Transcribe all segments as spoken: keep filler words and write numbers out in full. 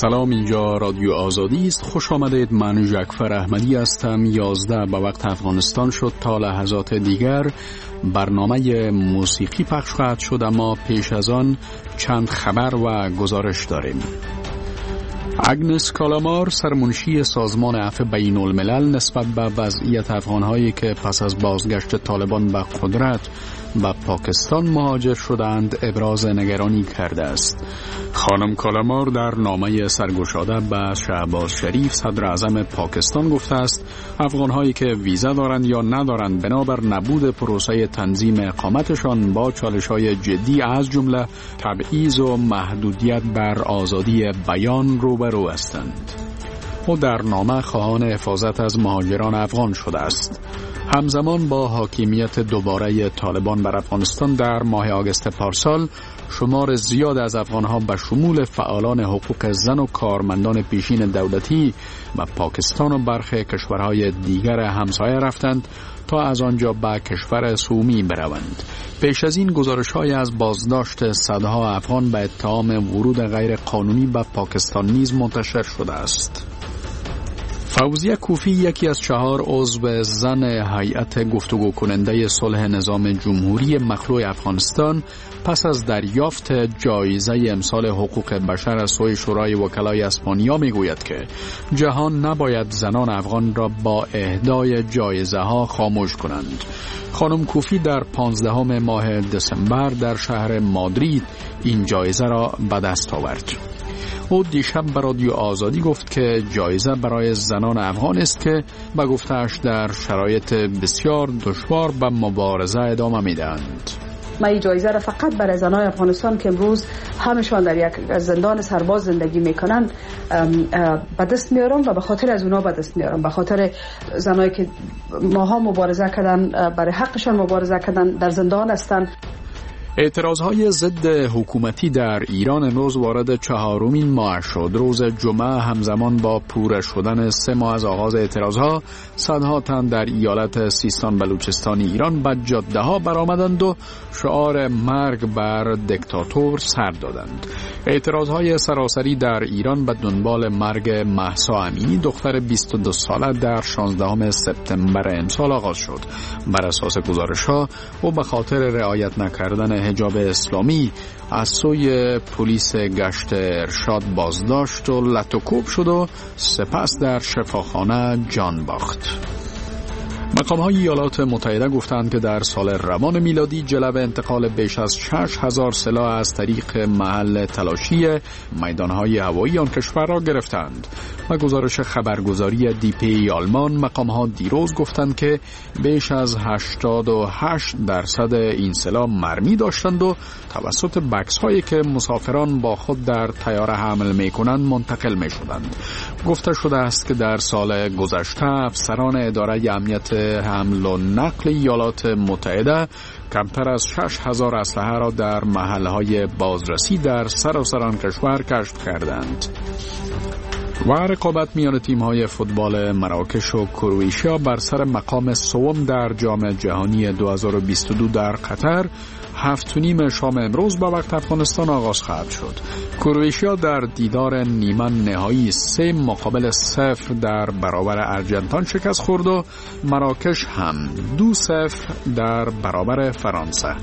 سلام، اینجا رادیو آزادی است. خوش آمدید. من جعفر احمدی هستم. یازده به وقت افغانستان شد. تا لحظات دیگر برنامه موسیقی پخش خواهد شد، اما پیش از آن چند خبر و گزارش داریم. اگنس کالامار، سرمنشی سازمان عفو بین الملل، نسبت به وضعیت افغانهایی که پس از بازگشت طالبان به قدرت به پاکستان مهاجر شدند ابراز نگرانی کرده است. خانم کالامار در نامه سرگشاده به شهباز شریف صدر اعظم پاکستان گفته است افغانهایی که ویزا دارند یا ندارند بنابر نبود پروسه تنظیم اقامتشان با چالش‌های جدی از جمله تبعیض و محدودیت بر آزادی بیان روبرو هستند. او در نامه خواهان حفاظت از مهاجران افغان شده است. همزمان با حاکمیت دوباره طالبان بر افغانستان در ماه آگوست پارسال، شمار زیاد از افغانها به شمول فعالان حقوق زن و کارمندان پیشین دولتی و پاکستان و برخی کشورهای دیگر همسایه رفتند تا از آنجا به کشور سومی بروند. پیش از این گزارش‌های از بازداشت صدها افغان به اتهام ورود غیر قانونی به پاکستان نیز منتشر شده است. فوزیه کوفی، یکی از چهار عضو زن هیئت گفتگو کننده صلح نظام جمهوری مخلوع افغانستان، پس از دریافت جایزه امسال حقوق بشر از سوی شورای وکلای اسپانیا میگوید که جهان نباید زنان افغان را با اهدای جایزه ها خاموش کنند. خانم کوفی در پانزدهم ماه دسامبر در شهر مادرید این جایزه را به دست آورد. او دیشب به رادیو آزادی گفت که جایزه برای زنان افغان است که به گفته‌اش در شرایط بسیار دشوار به مبارزه ادامه میدهند. من این جایزه را فقط برای زنان افغانستان که امروز همشان در یک زندان سرباز زندگی میکنند به دست میارم و به خاطر از اونا به دست میارم، به خاطر زنایی که ماها مبارزه کردن، برای حقشان مبارزه کردن، در زندان هستند. اعتراضهای ضد حکومتی در ایران امروز وارد چهارمین ماه شد. روز جمعه همزمان با پوره شدن سه ماه از آغاز اعتراضها، صدها تن در ایالت سیستان بلوچستان ایران به جاده ها برآمدند و شعار مرگ بر دیکتاتور سر دادند. اعتراضهای سراسری در ایران به دنبال مرگ مهسا امینی، دختر بیست و دو ساله، در شانزدهم سپتامبر امسال آغاز شد. بر اساس گزارش‌ها او به خاطر رعایت نکردن حجاب اسلامی از سوی پلیس گشت ارشاد بازداشت و لطوکوب شد و سپس در شفاخانه جان باخت. مقام‌های ایالات متحده گفتند که در سال روان میلادی جلب انتقال بیش از شش هزار سلاح از طریق محل تلاشی میدان‌های هوایی آن کشور را گرفتند. و گزارش خبرگزاری دی پی آلمان، مقام‌ها دیروز گفتند که بیش از هشتاد و هشت درصد این سلاح مرمی داشتند و توسط بکس‌هایی که مسافران با خود در طیاره حمل می‌کنند منتقل می‌شدند. گفته شده است که در سال گذشته افسران اداره امنیت حمل و نقل ایالات متحده کمتر از شش هزار اسلحه را در محلهای بازرسی در سراسر آن کشور کشف کردند. و رقابت میان تیم‌های فوتبال مراکش و کرواتیا بر سر مقام سوم در جام جهانی دو هزار و بیست و دو در قطر هفت و نیم شام امروز با وقت افغانستان آغاز خواهد شد. کرواتیا در دیدار نیمه نهایی سه مقابل صفر در برابر ارجنتین شکست خورد و مراکش هم دو صفر در برابر فرانسه.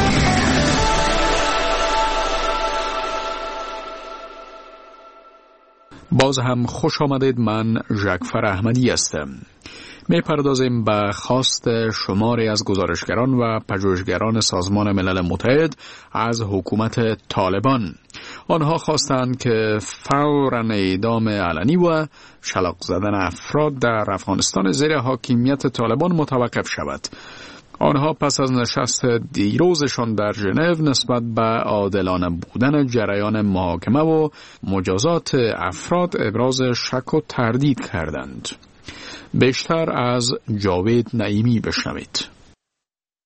باز هم خوش آمدید. من جعفر احمدی هستم. می پردازیم به خواست شماری از گزارشگران و پژوهشگران سازمان ملل متحد از حکومت طالبان. آنها خواستند که فوراً اعدام علنی و شلاق زدن افراد در افغانستان زیر حاکمیت طالبان متوقف شود. آنها پس از نشست دیروزشان در ژنو نسبت به عادلانه بودن جریان محاکمه و مجازات افراد ابراز شک و تردید کردند. بیشتر از جاوید نعیمی بشنوید.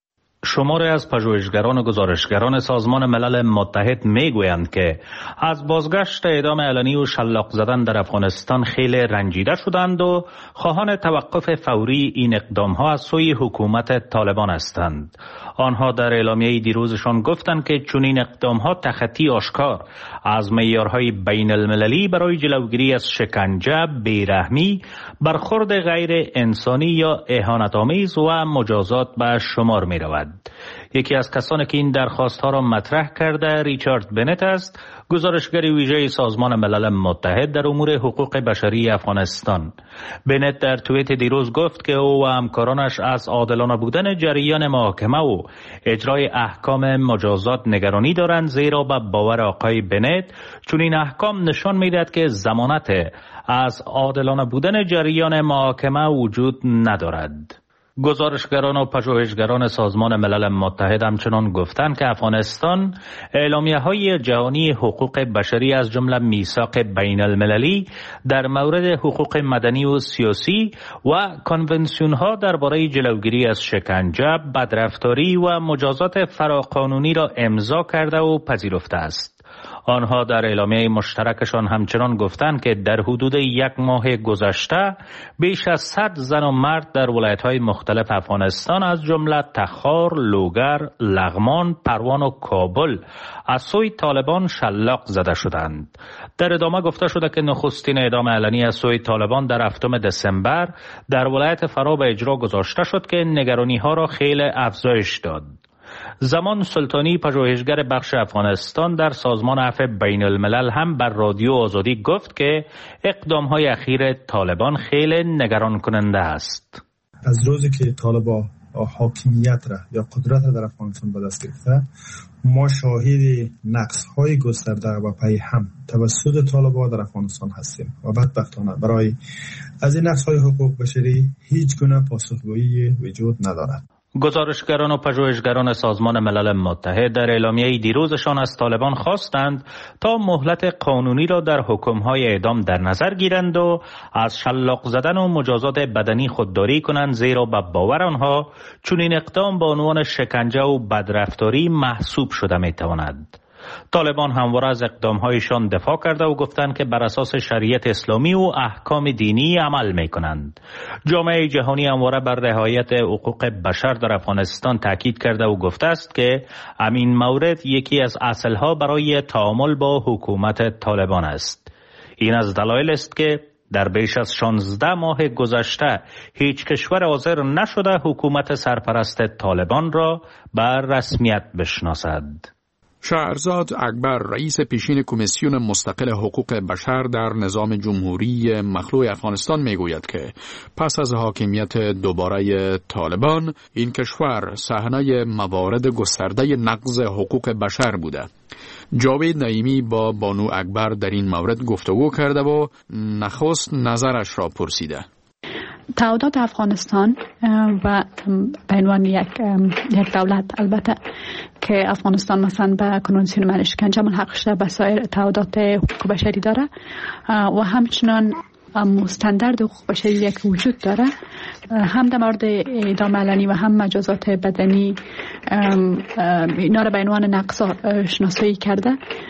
شماری از پژوهشگران و گزارشگران سازمان ملل متحد میگویند که از بازگشت اعدام علنی و شلاق زدن در افغانستان خیلی رنجیده شدند و خواهان توقف فوری این اقدامها از سوی حکومت طالبان هستند. آنها در اعلامیه دیروزشان گفتند که چنین اقدامها تخطی آشکار از معیارهای بین المللی برای جلوگیری از شکنجه، بیرحمی، برخورد غیر انسانی یا اهانت‌آمیز و مجازات به شمار می رود. یکی از کسانی که این درخواست ها را مطرح کرده ریچارد بنت است، گزارشگر ویژه سازمان ملل متحد در امور حقوق بشری افغانستان. بنت در توییت دیروز گفت که او و همکارانش از عادلانه بودن جریان محاکمه و اجرای احکام مجازات نگرانی دارند، زیرا به باور آقای بنت چون این احکام نشان می‌دهد که ضمانت از عادلانه بودن جریان محاکمه وجود ندارد. گزارشگران و پژوهشگران سازمان ملل متحد همچنان گفتند که افغانستان اعلامیه‌های جهانی حقوق بشری از جمله میثاق بین المللی در مورد حقوق مدنی و سیاسی و کنونسیون‌ها درباره جلوگیری از شکنجه، بدرفتاری و مجازات فراقانونی را امضا کرده و پذیرفته است. آنها در اعلامیه مشترکشان همچنان گفتند که در حدود یک ماه گذشته بیش از صد زن و مرد در ولایت‌های مختلف افغانستان از جمله تخار، لوگر، لغمان، پروان و کابل از سوی طالبان شلاق زده شدند. در ادامه گفته شده که نخستین اعدام علنی از سوی طالبان در هفتم دسامبر در ولایت فرا به اجرا گذاشته شد که نگرانی‌ها را خیلی افزایش داد. زمان سلطانی، پژوهشگر بخش افغانستان در سازمان عفو بین الملل، هم بر رادیو آزادی گفت که اقدام‌های اخیر طالبان خیلی نگران کننده است. از روزی که طالبان حاکمیت را یا قدرت را در افغانستان به دست گرفته، ما شاهد نقص‌های گسترده و پی هم توسط طالبان در افغانستان هستیم و بدبختانه برای از این نقص‌های حقوق بشری هیچ گونه پاسخگویی وجود ندارد. گزارشگران و پژوهشگران سازمان ملل متحد در اعلامیه دیروزشان از طالبان خواستند تا مهلت قانونی را در حکم‌های اعدام در نظر گیرند و از شلاق زدن و مجازات بدنی خودداری کنند، زیرا به باور آنها چون این اقدام به عنوان شکنجه و بدرفتاری محسوب شده می‌تواند. طالبان همواره از اقدام‌هایشان دفاع کرده و گفتند که بر اساس شریعت اسلامی و احکام دینی عمل می‌کنند. جامعه جهانی همواره بر رعایت حقوق بشر در افغانستان تاکید کرده و گفته است که همین مورد یکی از اصل‌ها برای تعامل با حکومت طالبان است. این از دلایل است که در بیش از شانزده ماه گذشته هیچ کشور حاضر نشده حکومت سرپرست طالبان را بر رسمیت بشناسد. شهرزاد اکبر، رئیس پیشین کمیسیون مستقل حقوق بشر در نظام جمهوری مخلوع افغانستان میگوید که پس از حاکمیت دوباره طالبان این کشور صحنه موارد گسترده نقض حقوق بشر بوده. جاوید نعیمی با بانو اکبر در این مورد گفتگو کرده و نخست نظرش را پرسیده. تعهدات افغانستان و به عنوان یک یک دولت، البته که افغانستان مثلا به کنوانسیون من شکنجه ملحق شده، به سایر تعهدات حقوق بشری داره و همچنان مستندرد حقوق بشری یک وجود داره، هم در مورد اعدام علنی و هم مجازات بدنی اینا را به عنوان نقض شناسایی کرده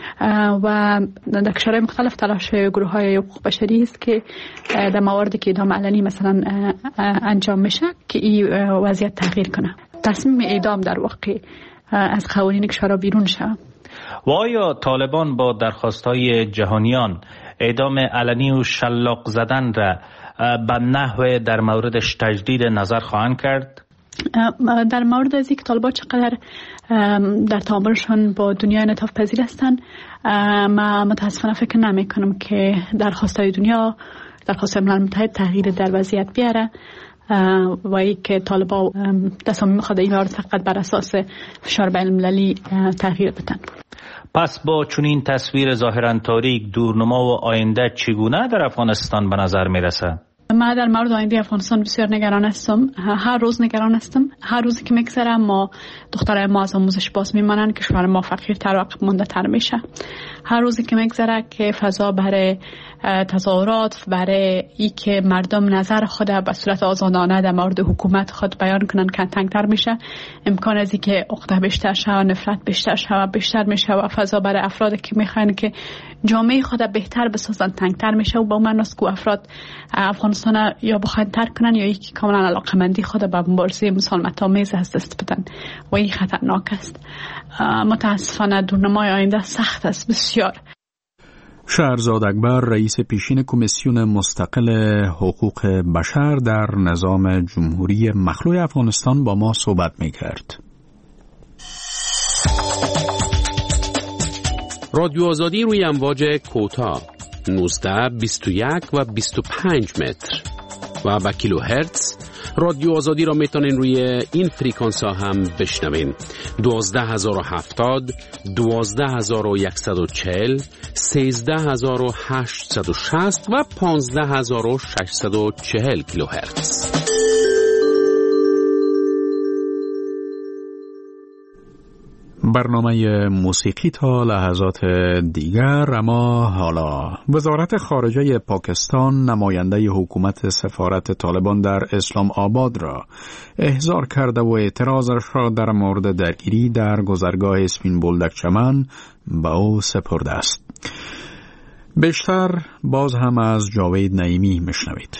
و در کشورهای مختلف تلاش گروه های حقوق بشری است که در مواردی که اعدام علنی مثلا انجام میشه که این وضعیت تغییر کنه. تصمیم اعدام در واقع از قوانین کشورها بیرون شود. و آیا طالبان با درخواست‌های جهانیان اعدام علنی و شلاق زدن را به نحو در موردش تجدید نظر خواهند کرد؟ در مورد از اینکه طالبان چقدر در تعاملشان با دنیا انعطاف پذیر هستند، ما متاسفانه فکر نمی کنم که درخواست‌های دنیا، درخواست ملل متحد تغییر در وضعیت بیاره و ای که طالبان تصمیم خود این مورد فقط بر اساس فشار بین المللی تغییر بدن. پس با چنین تصویر ظاهراً تاریک، دورنما و آینده چگونه در افغانستان به نظر میرسه؟ من در مورد آینده افغانستان بسیار نگران هستم. هر روز نگران هستم. هر روزی که میگذره ما دخترای ما از آموزش باز میمانند، کشور ما فقیرتر و عقب مانده تر میشه. هر روزی که میگذره که فضا برای تظاهرات، برای ای که مردم نظر خود به صورت آزادانه در مورد حکومت خود بیان کنن که تنگتر میشه، امکان از که عقده بیشتر شوه، نفرت بیشتر شوه، بیشتر میشه و فضا برای افرادی که میخواین که جامعه خود بهتر بسازن تنگتر میشه و با من است که افراد افغانستان یا بخواین ترک کنن یا یکی کاملا علاقمندی خود به مبارزه مسالمت‌آمیز از دست بدن و این خطرناک است. متاسفانه دورنمای آینده سخت است بسیار. شهرزاد اکبر، رئیس پیشین کمیسیون مستقل حقوق بشر در نظام جمهوری مخلوع افغانستان با ما صحبت می‌کرد. رادیو آزادی روی امواج کوتاه نوزده، بیست و یک و بیست و پنج متر و با کیلو هرتز. رادیو آزادی را میتونین روی این فریکانس ها هم بشنوین: دوازده هزار و هفتاد، دوازده هزار و صد و چهل، سیزده هزار و هشتصد و شصت و پانزده هزار و ششصد و چهل کیلو هرتز. برنامه موسیقی تا لحظات دیگر. اما حالا وزارت خارجه پاکستان نماینده حکومت سفارت طالبان در اسلام آباد را احضار کرده و اعتراضش را در مورد درگیری در گذرگاه اسپین بولدک چمن به او سپرده است. بیشتر باز هم از جاوید نعیمی میشنوید.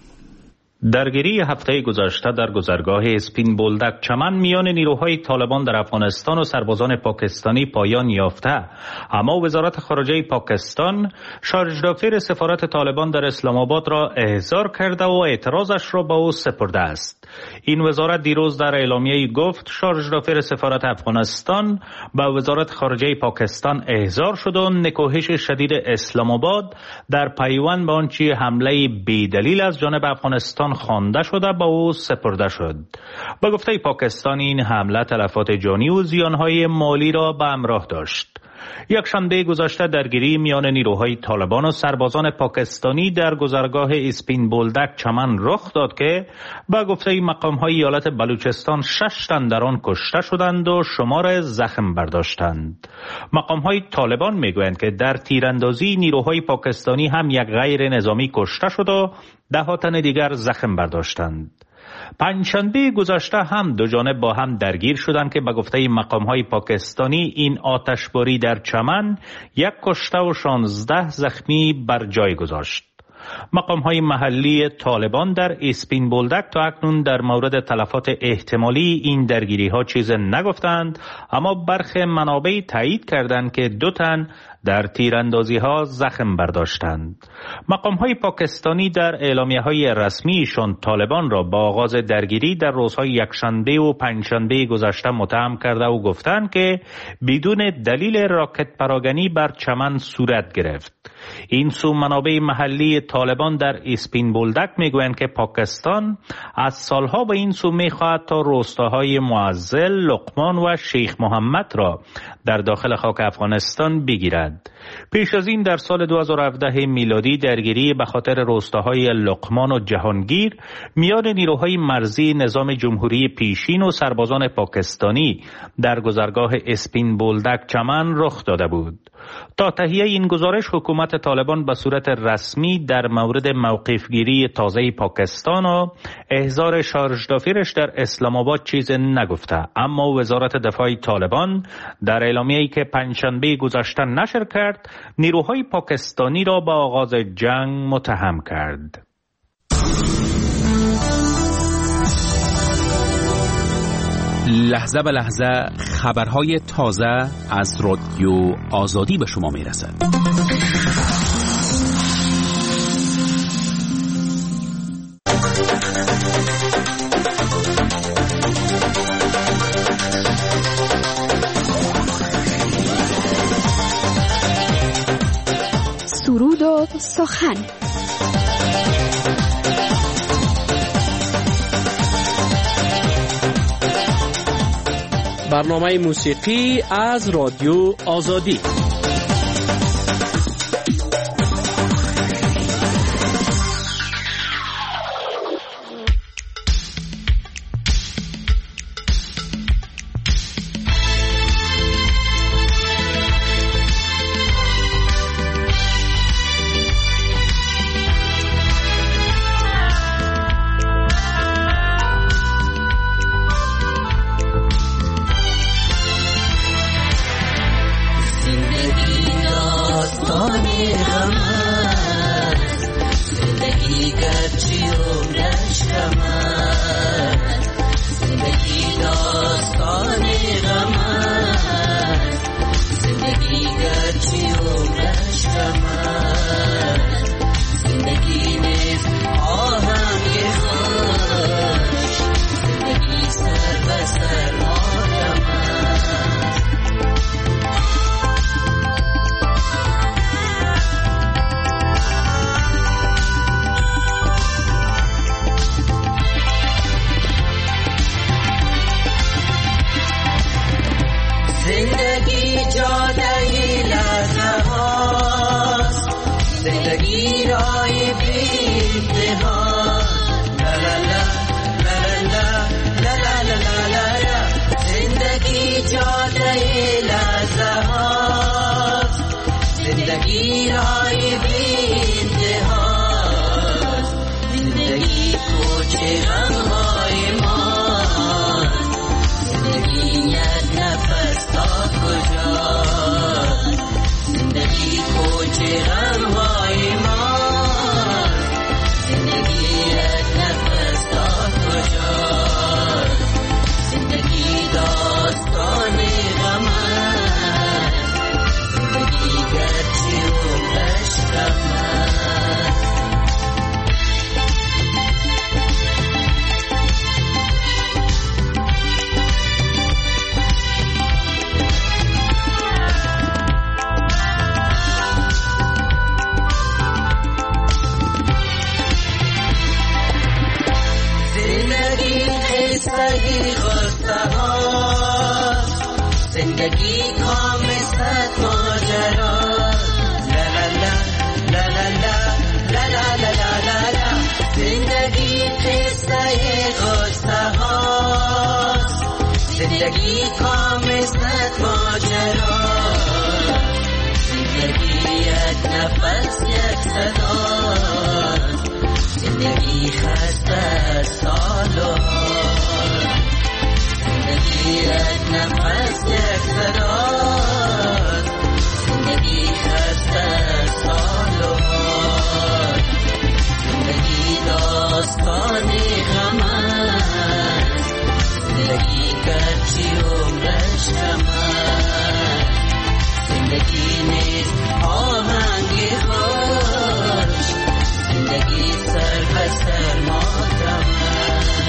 درگیری هفته گذشته در گذرگاه اسپین بولدک چمن میان نیروهای طالبان در افغانستان و سربازان پاکستانی پایان یافته، اما وزارت خارجه پاکستان شارژدافیر سفارت طالبان در اسلام آباد را احضار کرده و اعتراضش را به او سپرده است. این وزارت دیروز در اعلامیه‌ای گفت شارژدافیر سفارت افغانستان به وزارت خارجه پاکستان احضار شد و نکوهش شدید اسلام آباد در پیوند به آنچه حمله بی‌دلیل از جانب افغانستان خوانده شده با او سپرده شد. با گفته پاکستان این حمله تلفات جانی و زیانهای مالی را به همراه داشت. یک شنبه گذشته درگیری میان نیروهای طالبان و سربازان پاکستانی در گذرگاه اسپین بولدک چمن رخ داد که با گفته مقام‌های ایالت بلوچستان شش تن در آن کشته شدند و شمار زخم برداشتند. مقام‌های طالبان میگویند که در تیراندازی نیروهای پاکستانی هم یک غیر نظامی کشته شد و ده ها تن دیگر زخم برداشتند. پنجشنبه گذشته هم دو جانب با هم درگیر شدند که به گفته مقام‌های پاکستانی این آتشباری در چمن یک کشته و شانزده زخمی بر جای گذاشت. مقام‌های محلی طالبان در اسپین بولدک تا اکنون در مورد تلفات احتمالی این درگیری‌ها چیز نگفتند، اما برخی منابع تایید کردند که دو تن در تیراندازی‌ها زخم برداشتند. مقام‌های پاکستانی در اعلامیه‌های رسمیشان طالبان را با آغاز درگیری در روزهای یکشنبه و پنجشنبه گذشته متهم کرده و گفتند که بدون دلیل راکت پراگنی بر چمن صورت گرفت. این سو منابع محلی طالبان در اسپین بولدک میگویند که پاکستان از سالها به این سو میخواهد تا روستاهای معزل، لقمان و شیخ محمد را در داخل خاک افغانستان بگیرد. پیش از این در سال دو هزار و هفده میلادی درگیری به خاطر روستاهای لقمان و جهانگیر میان نیروهای مرزی نظام جمهوری پیشین و سربازان پاکستانی در گذرگاه اسپین بولدک چمن رخ داده بود. تا تهیه این گزارش حکومت طالبان به صورت رسمی در مورد موقفگیری تازه پاکستان و احضار شارژدافیرش در اسلام آباد چیز نگفته، اما وزارت دفاع طالبان در اعلامیه‌ای که پنجشنبه گذشته نشر کرد نیروهای پاکستانی را به آغاز جنگ متهم کرد. لحظه به لحظه خبرهای تازه از رادیو آزادی به شما میرسد. سرود و سخن. برنامه موسیقی از رادیو آزادی. داستان غم است، زندگی گرچه عمرش کم است، زندگی داستان غم است، زندگی گرچه عمرش کم است، زندگی نیز آهنگ خوش، زندگی سر به سر ماتم است. زندگی جادهی لحظه هاست، زندگی رای بیده ها، لا لا لا لا لا لا لا لا لا لا. زندگی جادهی لحظه هاست، زندگی رای بیده هاست، زندگی کوچه غمهای ماست، زندگی یک نفس تا کجاست، زندگی کوچه غمهای ماست، زندگی یک نفس تا کجاست، زندگی داستان غم است، زندگی گرچه عمرش کم است. زندگی خسته هاست، زندگی کام صد ماجرا، لا لا لا لا لا لا لا لا لا لا لا. زندگی قصه خسته هاست، زندگی کام صد ماجرا، زندگی یک نفس یک صداست، زندگی خسته سالها، زندگی یک نفس یک صداست، زندگی خسته سالها، زندگی داستان غم است، زندگی گرچه عمرش کم است، زندگی نیز آهنگ خوش، زندگی سر به سر ماتم است.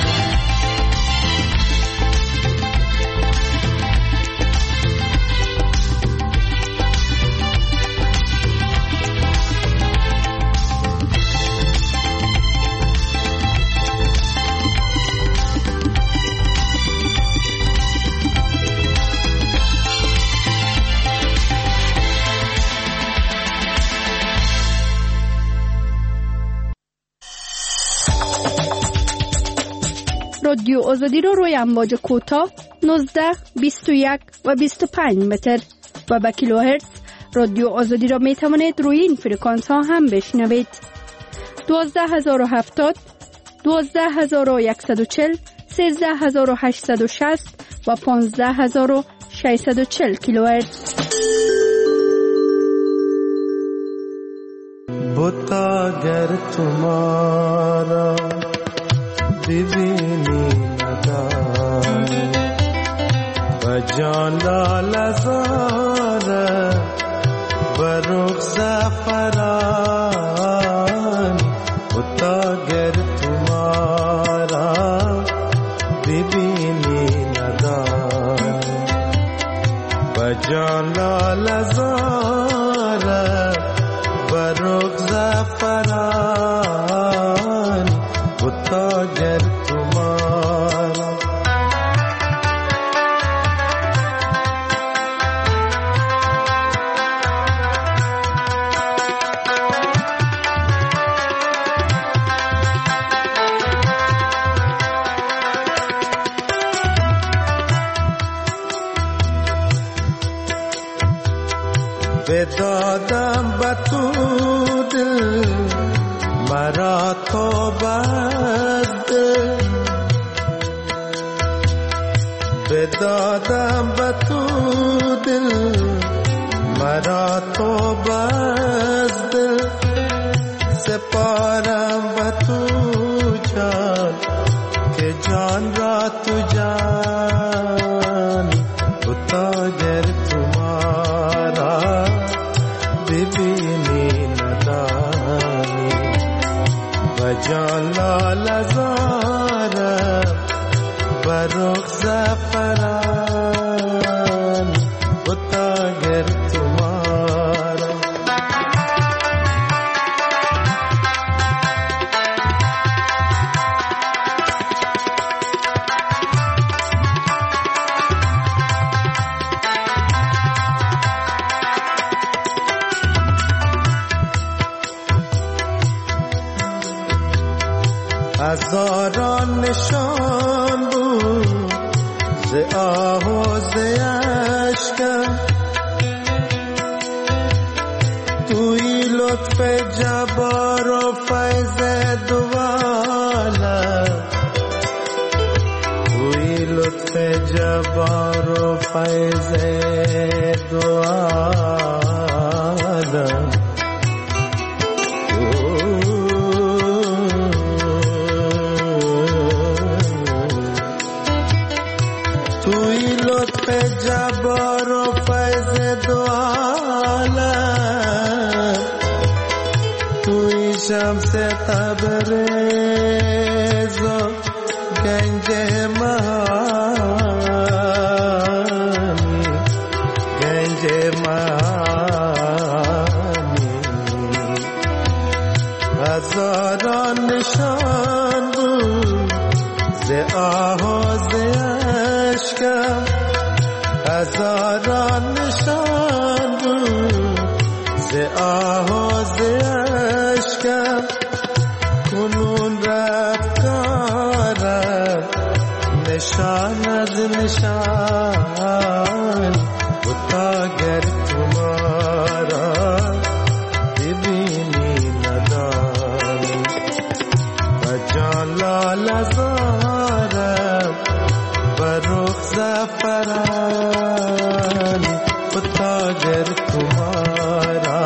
رادیو آزادی رو روی امواج کوتاه نوزده، بیست و یک و بیست و پنج متر و با کیلوهرتز رادیو آزادی را می توانید روی این فرکانس ها هم بشنوید. دوازده هزار و هفتاد، دوازده هزار و صد و چهل، سیزده هزار و هشتصد و شصت و پانزده هزار و ششصد و چهل کیلوهرتز. بتا گر تمہارا ببینی نداری بجان لال زاره بروخ زفران بتا گر تمہارا ببینی نداری بجان لال زاره بروخ زفران بتا گر تمہارا بدادم به تو دل مرا تو بد بدادم به تو دل مرا تو بس دل سپارم و تو جان که جان را تو جان بتا گر تمہارا ببینی ندانی و جان لال زارم و رخ زفران بتا گر تمہارا هزاران نشان بود ز آه و ز اشکم توی لطف جبار و فیض دوالم توی لطف جبار و فیض دوالم جبار و فیض دو عالم توی شمس تبریز و گنج مهانی گنج مهانی هزاران نشان بود ز آه و ز اشکم هزاران نشان بود ز آه و ز اشکم کنون رفت کارم نشان از نشان بتا گر تمہارا ببینی ندانی و جان لال زارم و رخ زفران بتا گر تمہارا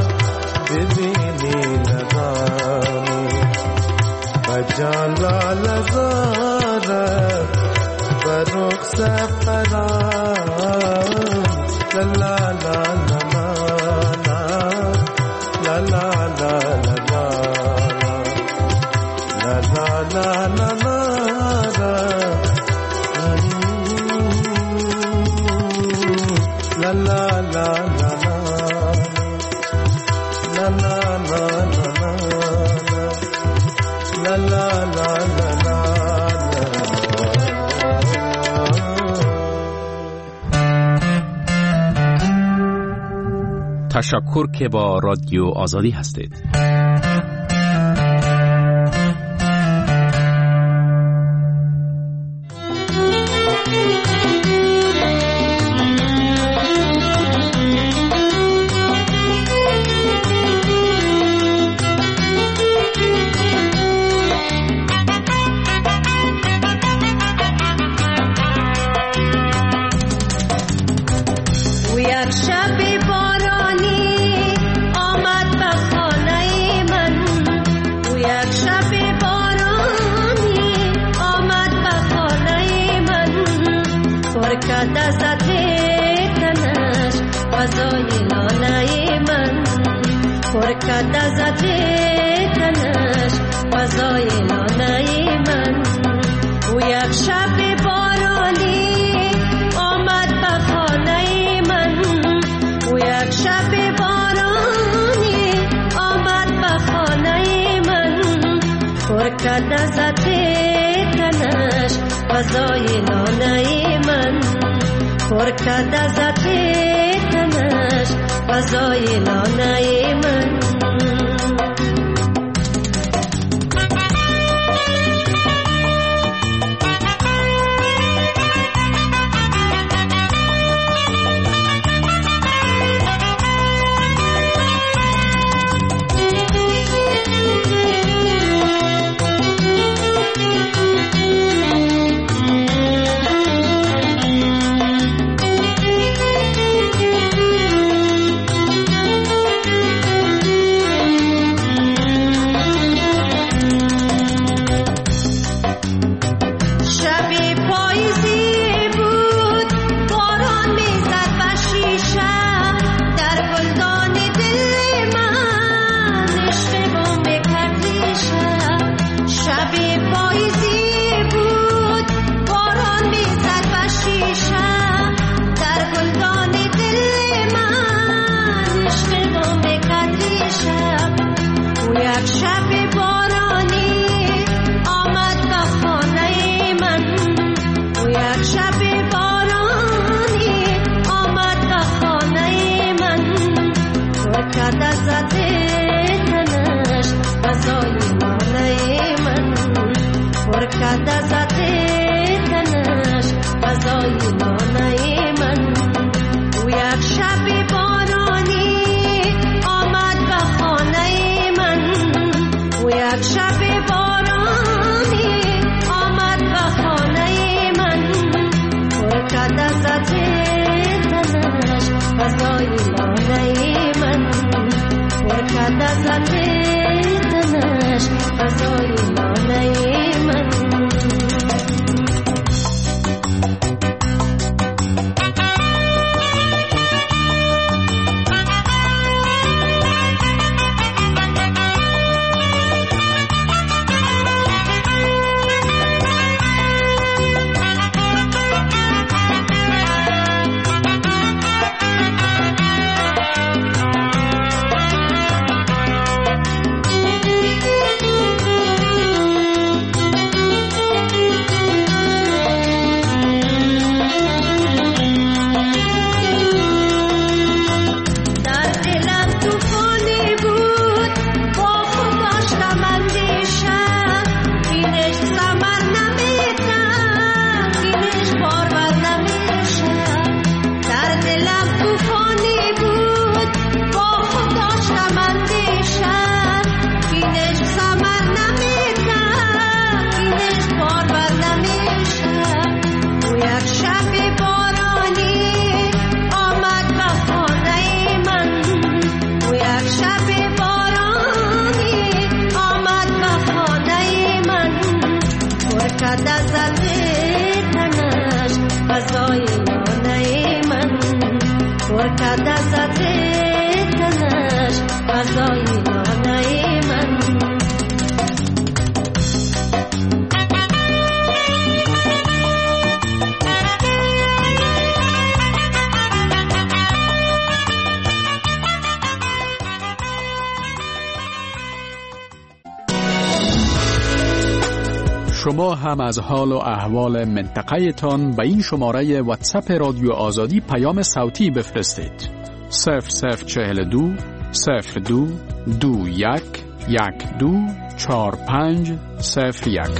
ببینی ندانی و جان لال زارم و رخ زفران لا لا لا لا لا لا لا لا لا لا لا لا La la la la la la la la la la la la. تشکر که با رادیو آزادی هستید. مانه من. او یک شب بارانی آمد به خانه من. او یک شب بارانی آمد به خانه من. پر کرد از تنش فضای لانه من. پر کرد از تنش فضای لانه من. شما هم از حال و احوال منطقه تان به این شماره واتساپ رادیو آزادی پیام صوتی بفرستید. صفر صفر چهل دو صفر دو دو یک یک دو چهار پنج صفر یک.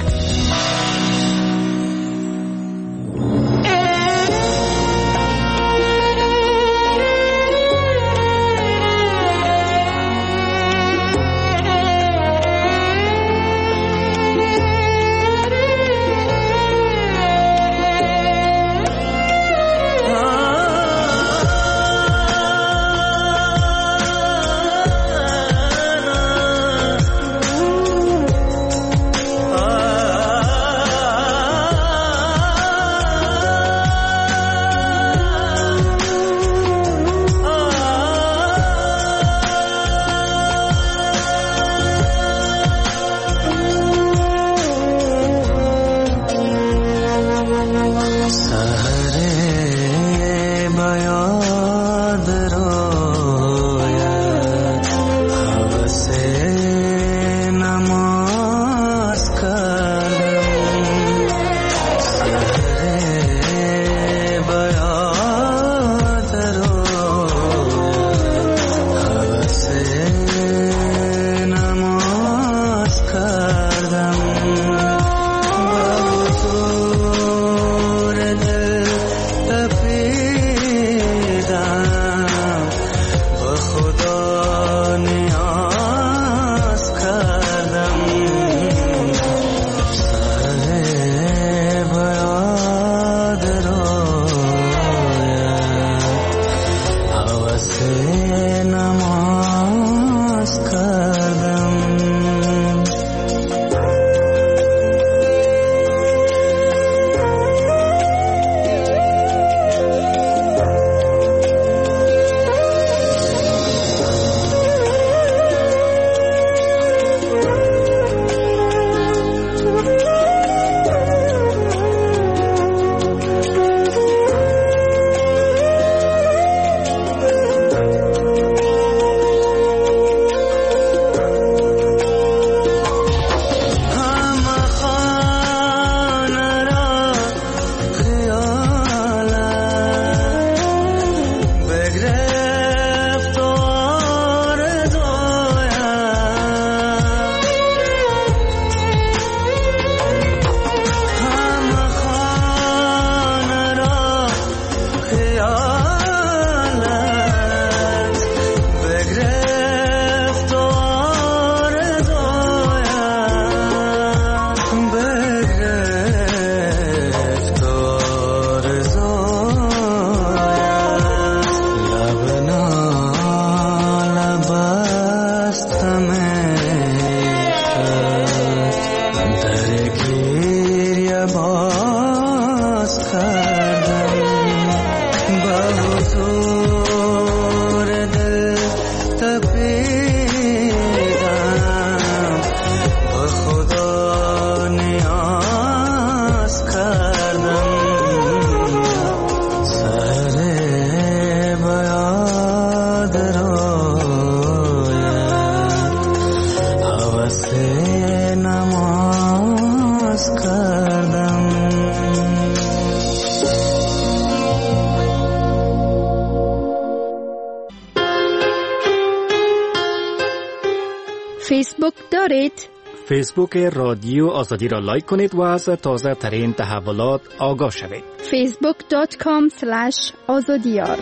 فیسبوک دارید؟ فیسبوک رادیو آزادی را لایک کنید و از تازه ترین تحولات آگاه شوید. فیسبوک دات کام اسلش آزادیار.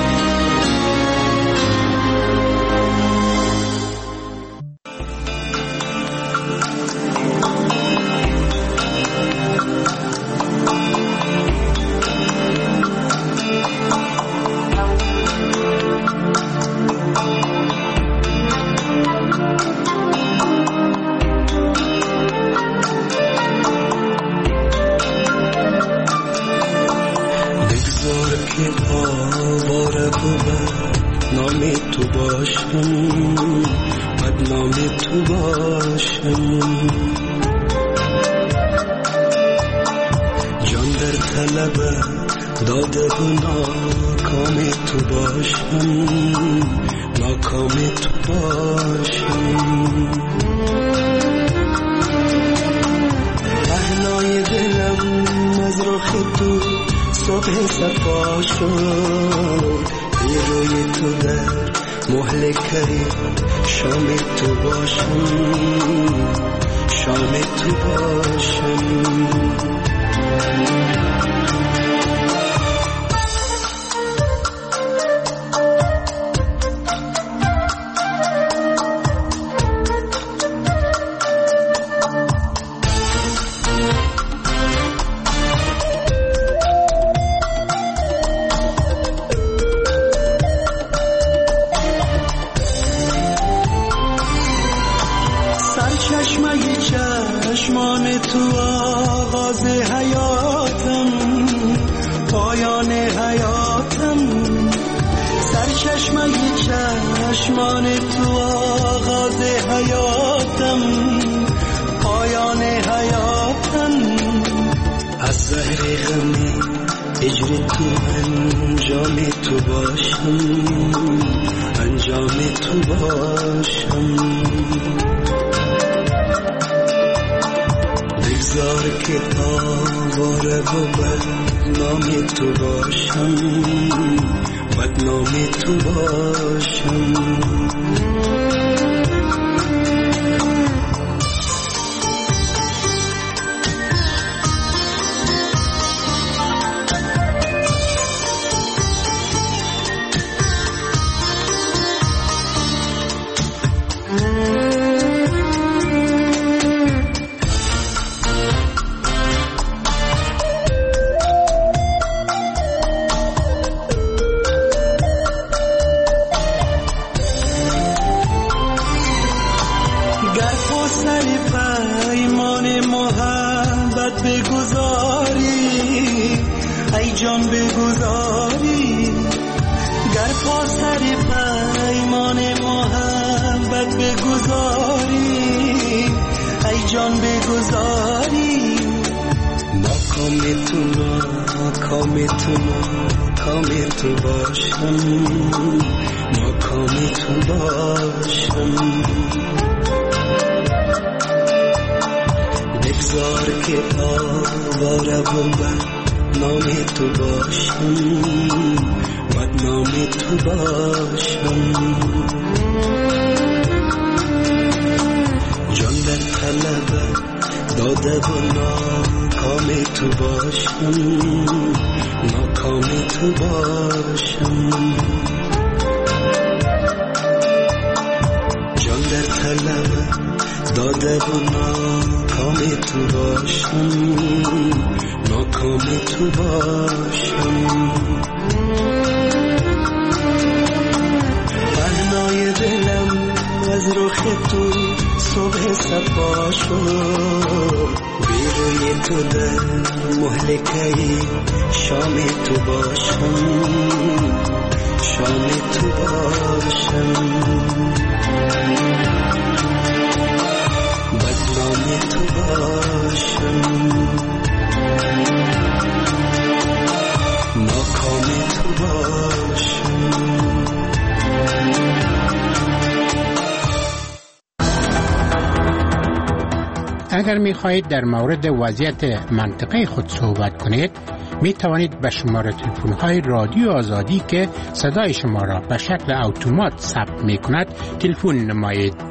اگر می خواهید در مورد وضعیت منطقه خود صحبت کنید می توانید به شماره تلفن های رادیو آزادی که صدای شما را به شکل اتومات ثبت می کند تلفن نمایید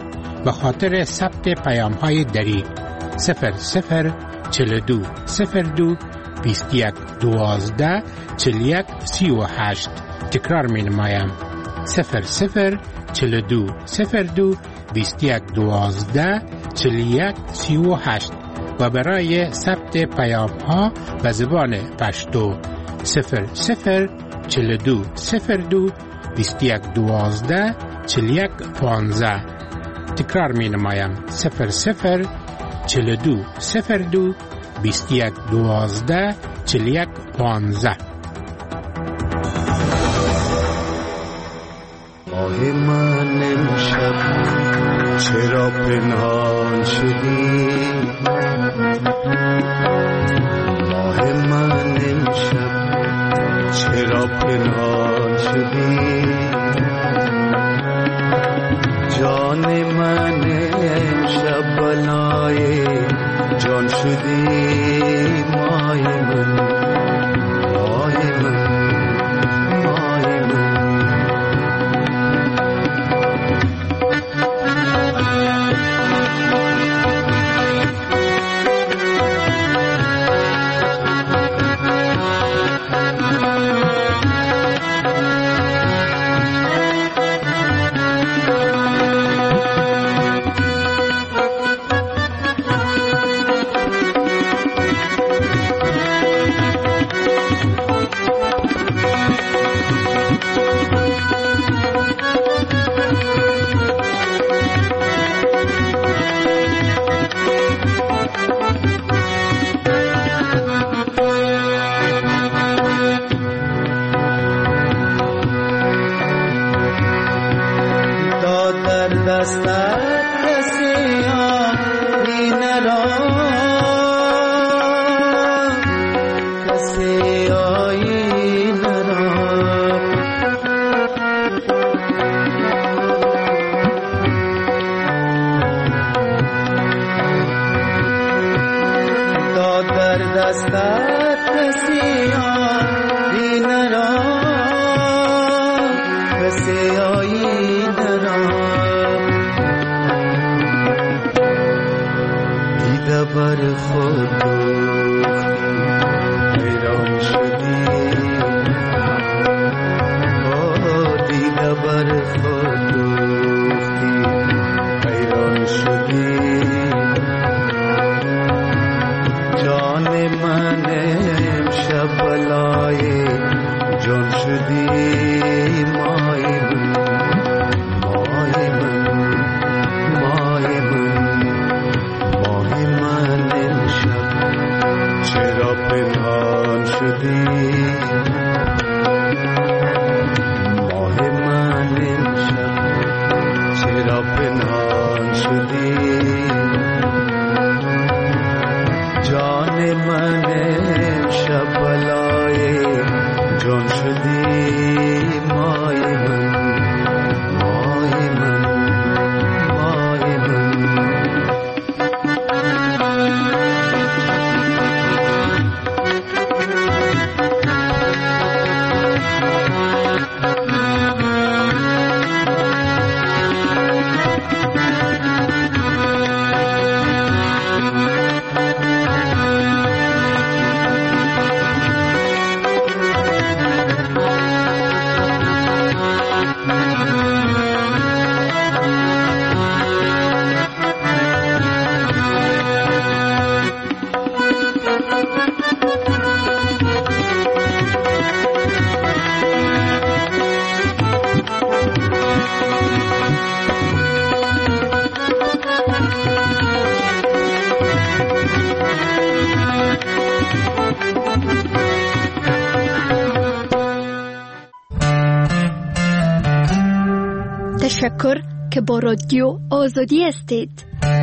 به خاطر ثبت پیام های دریغ صفر صفر چهل و دو صفر دو بیست و یک دوازده چهل و یک سی و هشت. تکرار می نمایم صفر صفر چهل و دو صفر دو بیست و یک دوازده چهل و یک سی و هشت و برای ثبت پیام ها به زبان پشتو صفر صفر چهل و دو صفر دو بیست و یک دوازده چهل و یک پانزده. تکرار می نمایم صفر صفر چهل و دو صفر دو بیست و یک دوازده چهل و یک پانزده. ماه من امشب چرا پنهان شدی؟ ماه من امشب چرا پنهان شدی؟ جان من امشب بلای جان شدی. مای من مای من مای من تشکر که با رادیو آزادی هستید.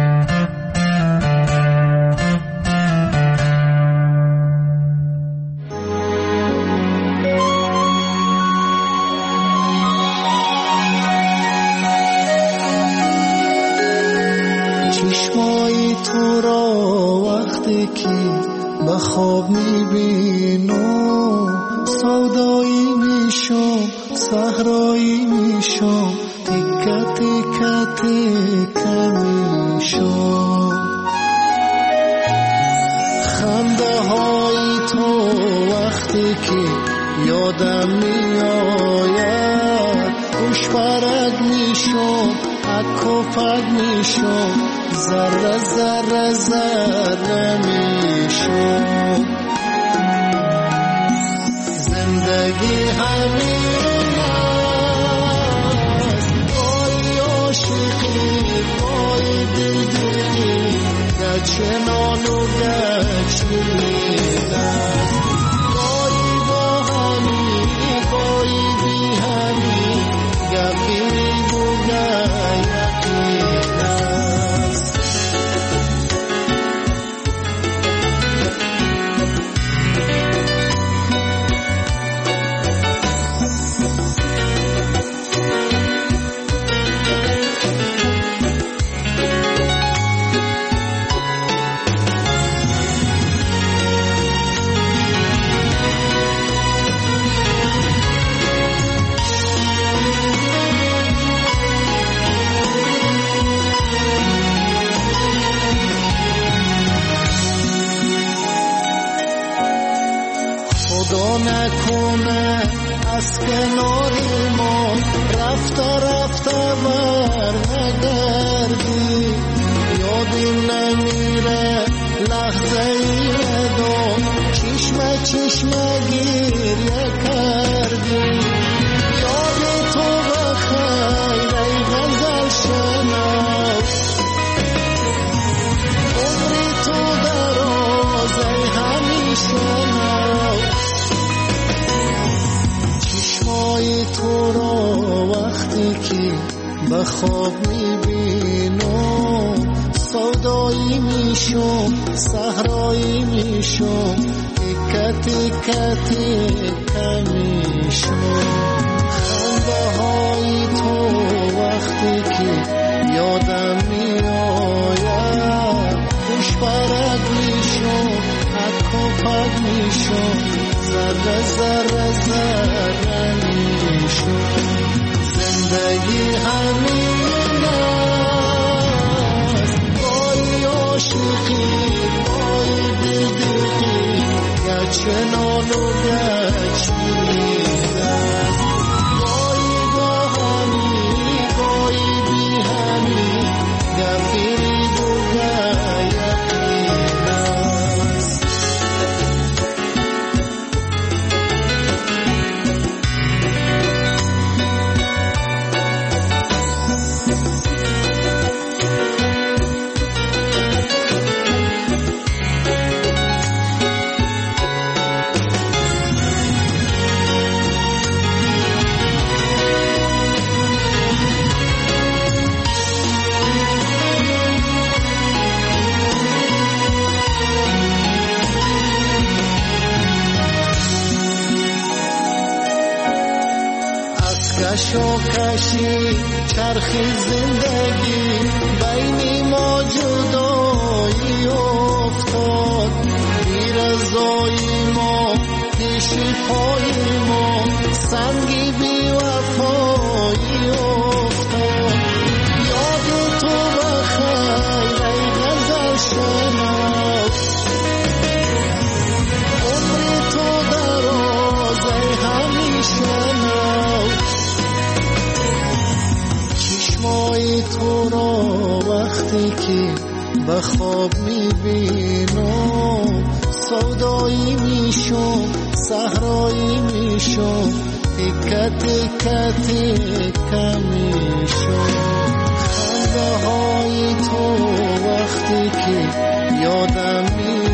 چشمای تو را وقتی که به خواب میبینم سودایی میشم صحرایی میشم تیکه تیکه تیکه یادم میآید خوش برگ میشم اک و پگ میشم ذره ذره ذره میشم زندگی همین است گاهی عاشقی گاهی دلدلی گچه نان و گچین است گاهی با همی گاهی بی همی گپی میگو یقین است نکنه از کناری ما رفته رفته بر نگردی یادی نمیره لحظه ای دو چشمه چشمه گریه کردی یادی تو بخیر ای غزل شنو عمری تو دراز ای همیشه تو را وقتی که به خواب میبینم سودایی میشم صحرایی میشم تیکه تیکه تیکه میشم خنده های تو وقتی که یادم میآید خوش برگ میشم اک و پگ میشم ذره ذره ذره میشم زندگی همین است گاهی عاشقی گاهی دلدلی گچه نان و گچین است گاهی با همی گاهی بی همی گپی میگو یقین است کشی چرخی زندگی بین ما جدایی افتاد بی رضایی ما پیش پای ما سنگی بی وفایی افتاد یاد تو بخیر ای غزل شنو عمری تو دراز ای همیشه چشمای تو را وقتی که به خواب میبینم سودایی میشم صحرایی میشم تیکه تیکه تیکه میشم خنده های تو وقتی که یادم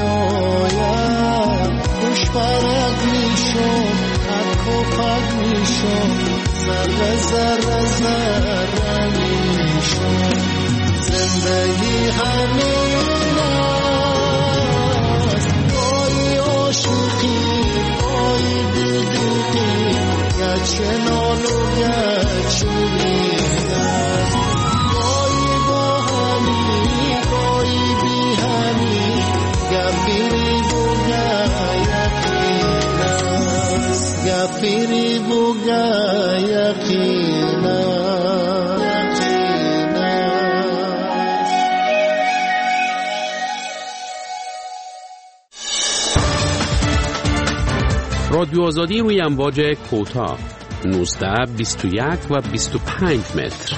میآید خوش برگ میشم اک و پگ میشم ذره ذره ذره میشم زندگی همین است گاهی عاشقی گاهی دلدلی گچه نان و گچین است گاهی با همی گاهی بی همی گپی میگو یقین است گپی میگو یقین است رادیو آزادی روی امواج کوتاه نوزده، بیست و یک و بیست و پنج متر.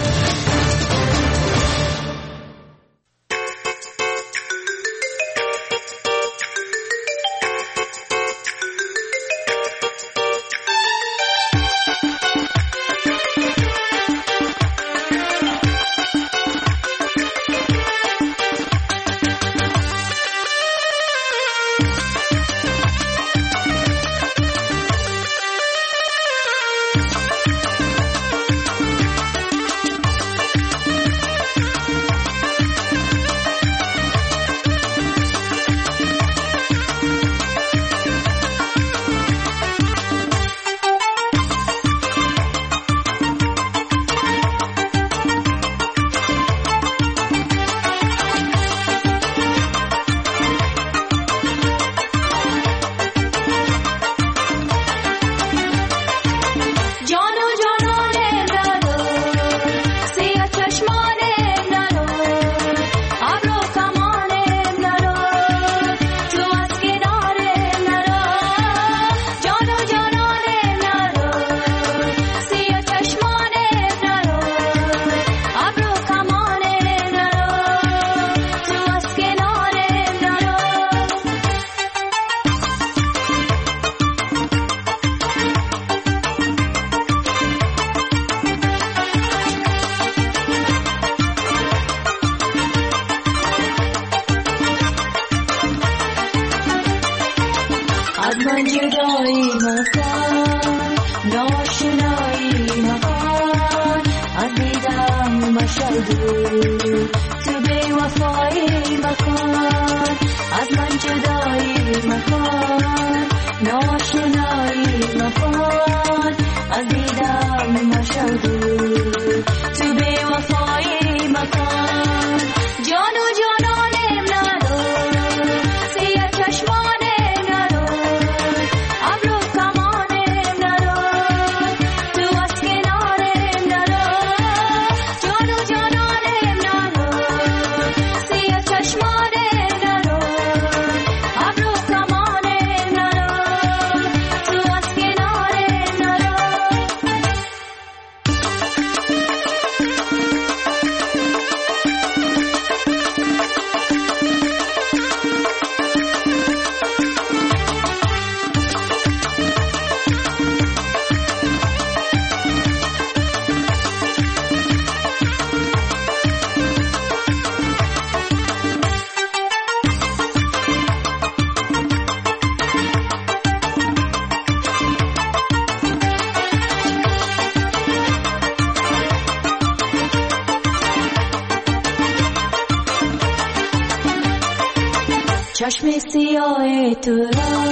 چشم سیاه تو را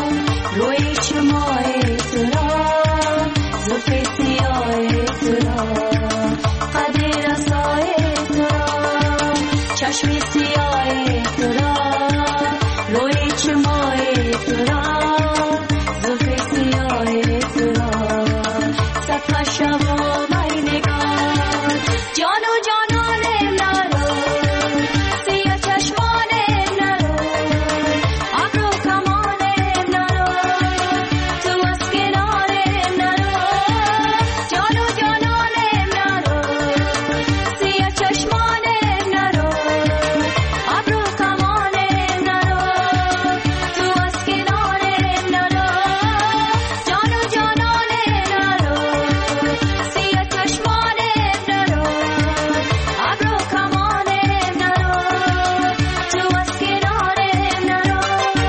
روی چمای تو را زلف سیاه تو را قد رسای تو را چشم سیاه تو را روی چمای تو را زلف سیاه تو را صفحه شما مای نگار جانو جانانم نرو سیاه چشمانم نرو ابرو کمانم نرو تو از کنارم نرو جانو جانانم نرو سیاه چشمانم نرو ابرو کمانم نرو تو از کنارم نرو جانو جانانم نرو سیاه چشمانم نرو ابرو کمانم نرو تو از کنارم نرو.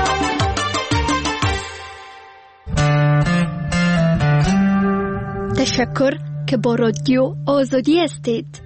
تشکر که با رادیو آزادی هستید.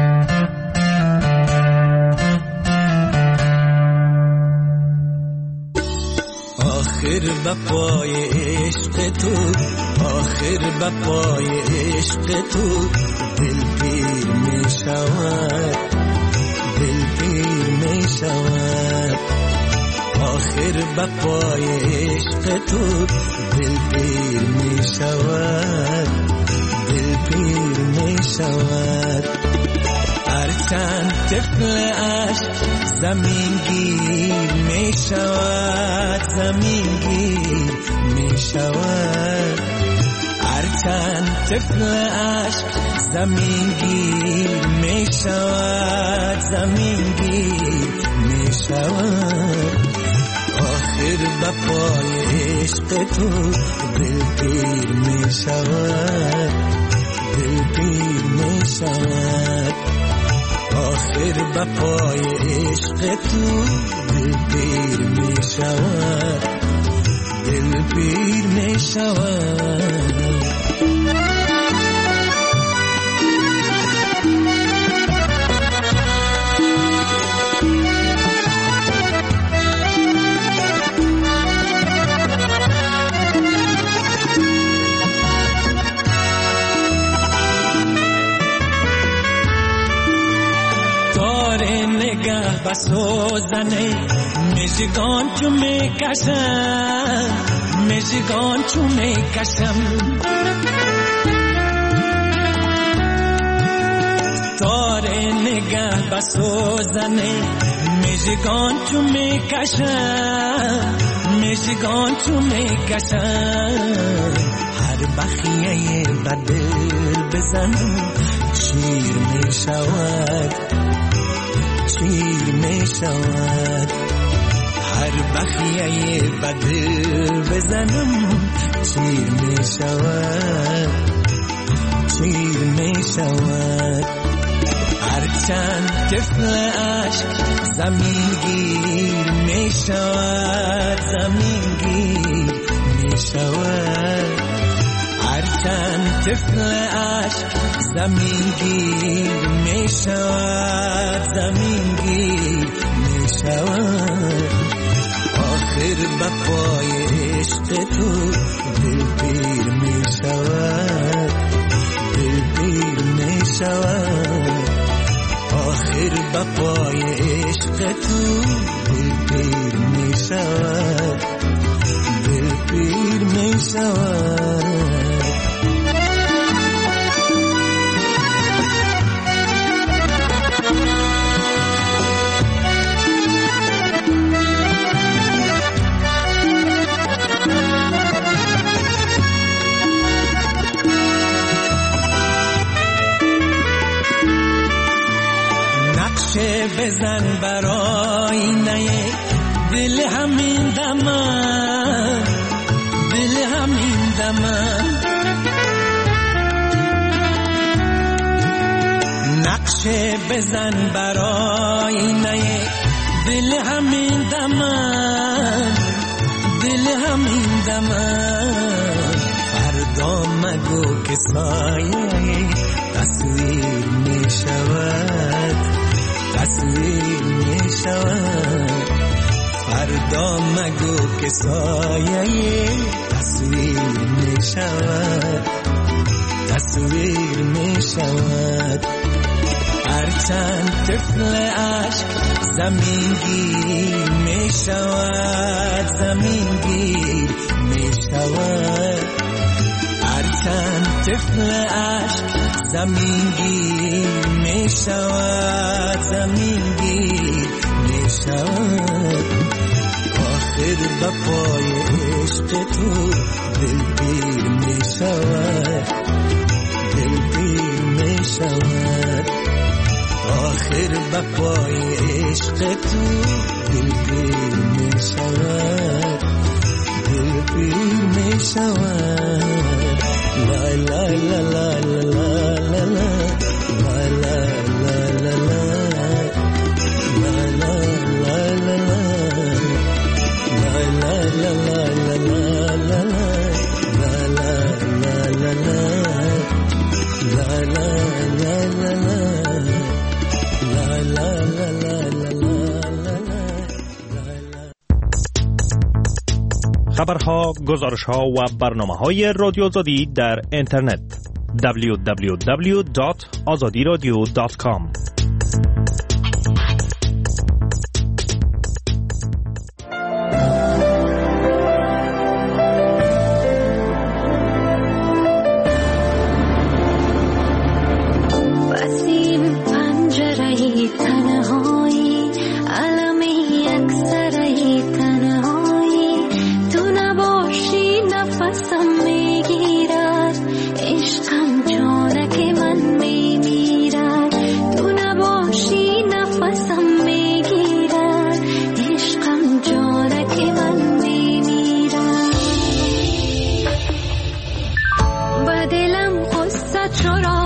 آخر بپای عشق تو آخر بپای عشق تو دل پیر می شود دل پیر می شود آخر بپای عشق تو دل پیر می شود دل پیر می شود هر هرچند طفل عشق زمین گیر می شود، زمین گیر می شود. هرچند طفل عشق زمین گیر می شود، زمین گیر می شود. آخر بپای عشق تو دل پیر می شود، دل پیر می شود. آخر بپای عشق تو دل پیر می شود، دل پیر می شود. بسوزنه مژگان چو میکشم، مژگان چو میکشم. تار نگه بسوزنه مژگان چو میکشم، مژگان چو میکشم. هر بخیه بدل بزنم شیر میشود، شیر می شود. هر بخیه بدل بزنم شیر می شود، شیر می شود. هرچند طفل عشق زمین گیر می شود، زمین گیر می شود. هرچند طفل عشق زمین گیر می شود، زمین گیر می شود. آخر بپای عشق تو دل پیر می شود، دل پیر می شود. آخر بپای عشق تو دل پیر می شود، دل پیر می شود. بزن برای نه دل همین دمن، دل همین دمن. نقشه بزن برای نه دل همین دمن، دل همین دمن. فردا مگو که سایه تصویر می شود، تصویر می شود. فردا مگو که سایه تصویر می شود، تصویر می شود. هرچند طفل عشق زمین گیر می شود، زمین گیر می شود. هرچند طفل عشق زمین گیر می شود، زمین گیر می شود. آخر بپای عشق تو دل پیر می شود، دل پیر می شود. آخر بپای عشق تو دل پیر می شود، دل پیر می شود. لا لا لا لا لا لا لا لا لا لا خبرها، گزارشها و برنامه‌های رادیو آزادی در اینترنت دبلیو دبلیو دبلیو دات آزادی رادیو دات کام. وسیم پنجره چرا